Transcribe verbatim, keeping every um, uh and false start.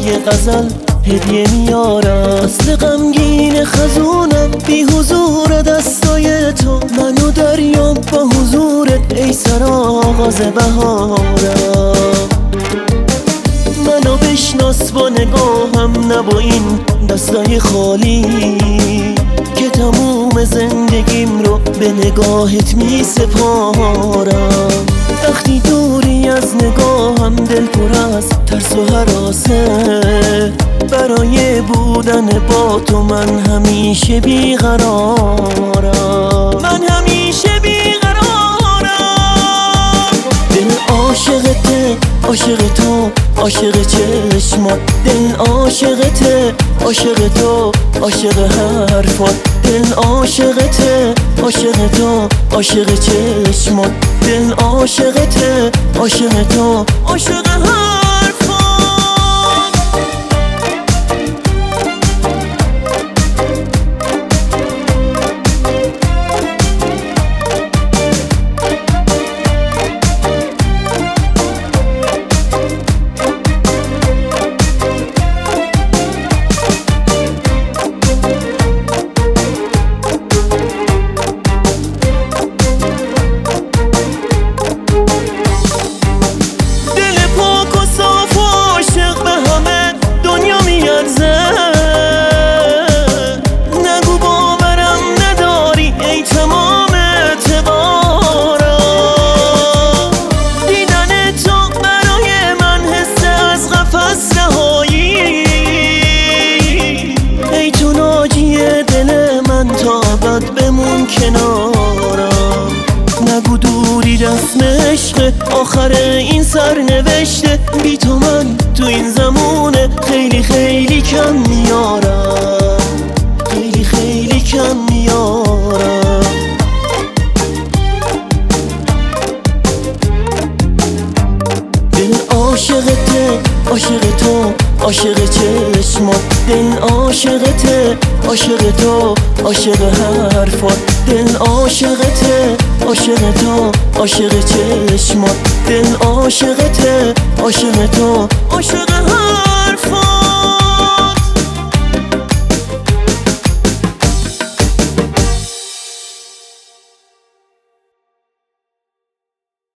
یه غزل هدیه میاره. اصل غمگین خزونم بی حضور دستای تو، منو دریام با حضورت ای سرآغاز بهارم. منو بشناس با نگاهم نه با این دستای خالی که تموم زندگیم رو به نگاهت می سپارم. وقتی دوری از نگاهم دل پر از ترس و هراسه، برای بودن با تو من همیشه بیقرارم. من همیشه بیقرارم. دل عاشقته، عاشق تو، عاشق چشمات. دل عاشقته، عاشق تو، عاشق حرفات. دل عاشقته، عاشق تو، عاشق چشمات. دل عاشقته، عاشق تو، عاشق حرفات. بمون کنارم. نگو دوری رسم عشق آخر این سرنوشته، بی تو من تو این زمونه خیلی خیلی کم میارم. خیلی خیلی کم میارم. دل عاشقته، عاشق تو، عاشق چشمات. دل عاشقته، عاشق تو، عاشق حرفات. دل عاشقته، عاشق تو، عاشق چشمات. دل عاشقته، عاشق تو، عاشق حرفات.